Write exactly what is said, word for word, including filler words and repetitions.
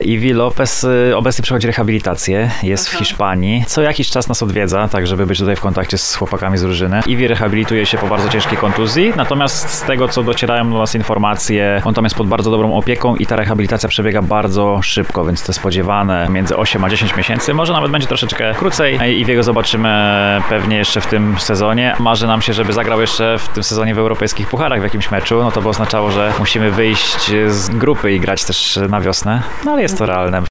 Iwi Lopez y, obecnie przechodzi rehabilitację, jest Aha. w Hiszpanii. Co jakiś czas nas odwiedza, tak żeby być tutaj w kontakcie z chłopakami z drużyny. Iwi rehabilituje się po bardzo ciężkiej kontuzji, natomiast z tego, co docierają do nas informacje, on tam jest pod bardzo dobrą opieką i ta rehabilitacja przebiega bardzo szybko, więc te spodziewane między osiem a dziesięć miesięcy, może nawet będzie troszeczkę krócej. Iwiego zobaczymy pewnie jeszcze w tym sezonie. Marzy nam się, żeby zagrał jeszcze w tym sezonie w europejskich pucharach w jakimś meczu, no to by oznaczało, że musimy wyjść z grupy i grać też na wiosnę, no ale jest to realne.